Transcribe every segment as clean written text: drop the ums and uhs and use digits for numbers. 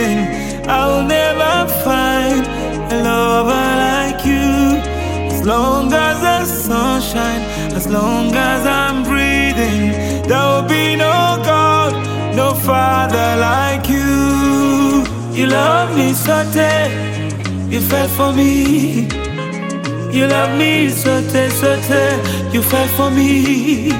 breathing, I'll never find a lover like you. As long as the sun shines, as long as I'm breathing, there will be no God, no Father like you. You love me so dead, you fell for me. You love me so dead, you fell for me.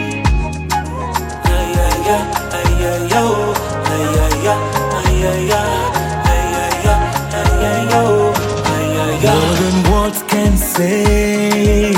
Ay, ay, ay, ay, ay, oh. Ay, ay, ay, ay, ay, ay, ay, ay, ay, oh. Ay, ay, ay. More than words can say.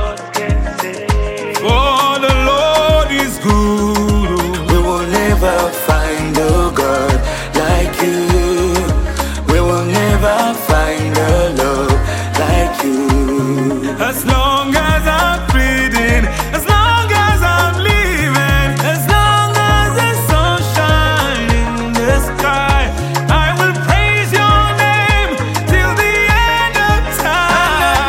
For the Lord is good. We will never find a God like you. We will never find a love like you. As long as I'm breathing, as long as I'm living, as long as the sun shines in the sky, I will praise your name till the end of time.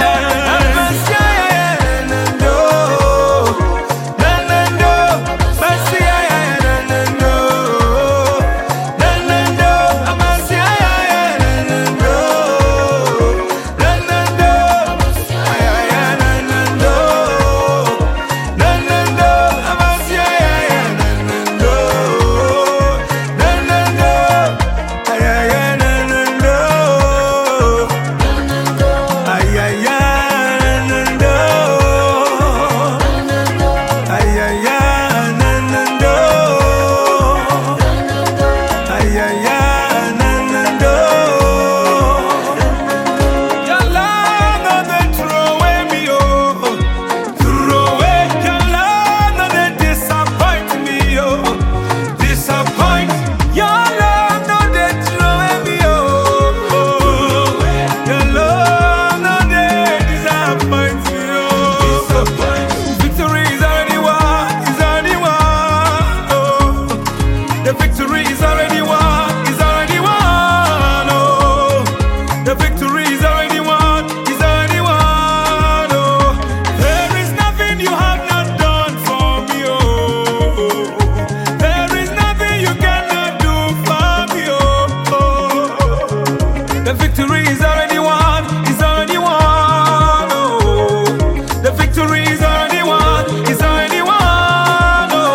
The victory is already won, is already won, oh. The victory is already won, is already won, oh.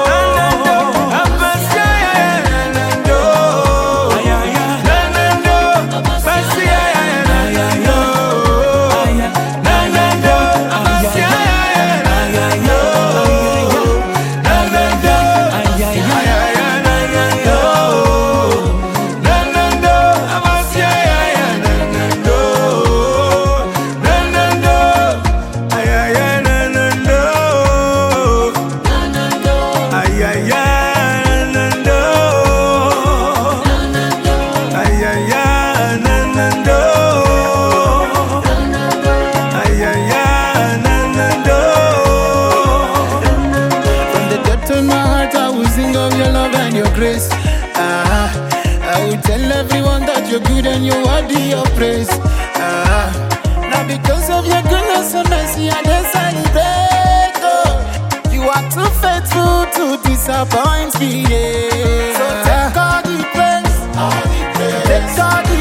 Grace. I will tell everyone that you're good and you're worthy of praise. Now because of your goodness and mercy, I just celebrate. Oh, you are too faithful to disappoint me. Yeah. So take all the praise, take all the